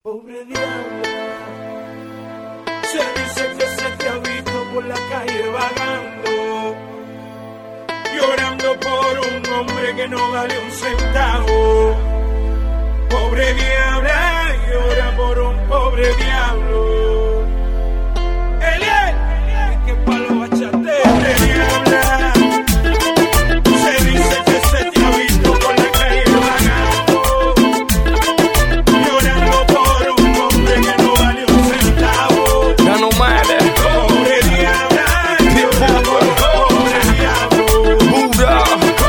Pobre diabla, se dice que se te ha visto por la calle vagando, llorando por un hombre que no vale un centavo. Pobre diabla, llora por un pobre diablo. Eliel, es que palo bachate. Pobre diabla, se dice que se te ha visto por la calle vagando, llorando por un hombre que no vale un centavo. Ya no matter. Pobre diabla, llora por un pobre diablo. Buda.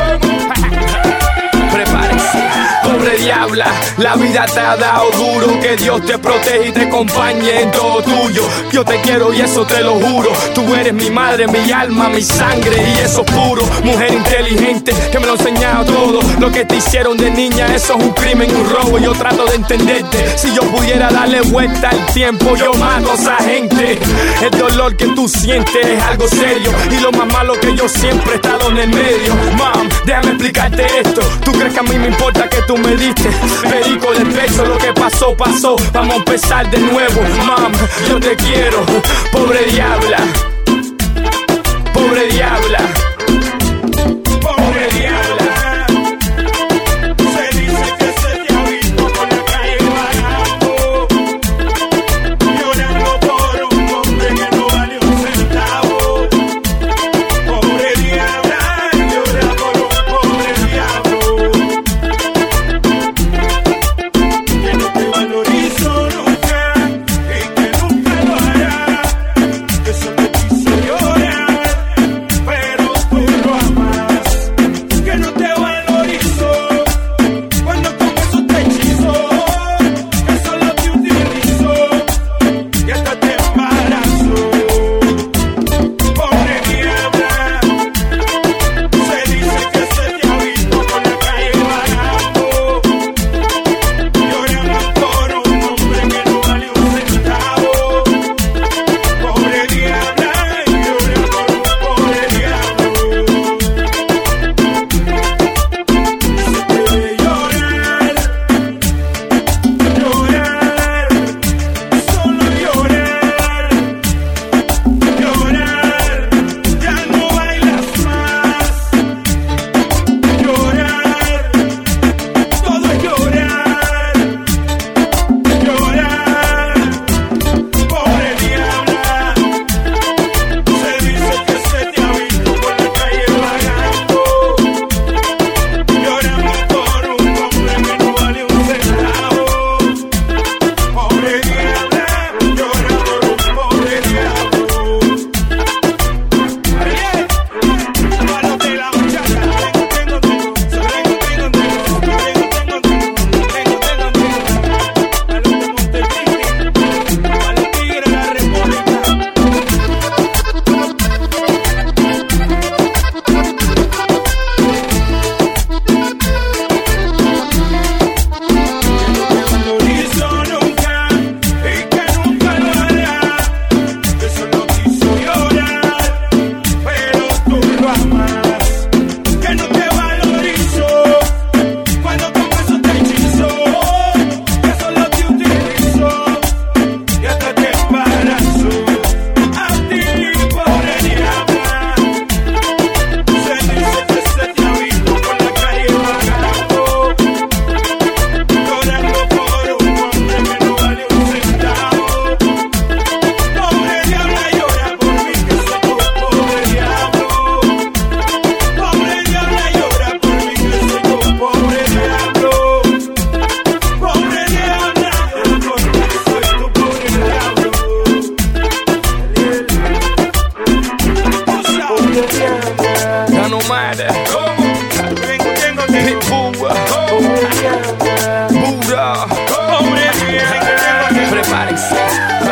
Prepárense. Pobre diabla, la vida te ha dado duro. Que Dios te proteja y te acompañe en todo tuyo. Yo te quiero y eso te lo juro. Tú eres mi madre, mi alma, mi sangre y eso es puro. Mujer inteligente que me lo ha enseñado todo. Lo que te hicieron de niña, eso es un crimen, un robo. Yo trato de entenderte. Si yo pudiera darle vuelta al tiempo, yo mato a esa gente. El dolor que tú sientes es algo serio. Y lo más malo que yo siempre he estado en el medio. Mom, déjame explicarte esto. ¿Tú crees que a mí me importa que tú me diste? Perico del pecho, lo que pasó, pasó. Vamos a empezar de nuevo. Mom, yo te quiero. Pobre diabla. Pobre diabla. Pobre diabla, se dice que se te ha visto por la calle vagando, llorando por un hombre que no vale un centavo. Pobre diabla, llora por un pobre diablo, que no te valorizó nunca y que nunca lo hará, que solo quiso llorar, pero tú lo amas, que no te valorizó cuando con eso te hechizó, que solo te utilizó y hasta te embarazó. Pobre diabla, se dice que se te ha visto por la calle vagando, llorando por un hombre que no vale un centavo. Pobre diabla, llora por un pobre diablo. Se te ve llorar, llorar, solo llorar, llorar, ya no bailas más, llorar, todo es llorar, llorar. Pobre diabla, se dice que se te ha visto por la calle vagando, llorando por un hombre que no vale un centavo. Pobre diabla, llora por un pobre diablo. Ariel, palo de la bachata, tengo, a los de Montecristi, a los tigres de la República. Hizo nunca y que nunca lo hará, que solo quiso llorar, pero tú lo amas, que no te valorizó cuando con eso te hechizó, que solo te utilizó y hasta te embarazó. A ti, pobre diabla, se dice que se te ha visto por la calle vagando, llorando por un hombre que no vale un centavo. Pobre diabla, llora por mí que soy tu pobre diablo. Pobre diabla, llora por mí que soy tu pobre diablo. Pobre diabla, llora por mí que soy tu pobre diablo. Ya no matter. Buda. Buda. Pobre diabla. Prepárense.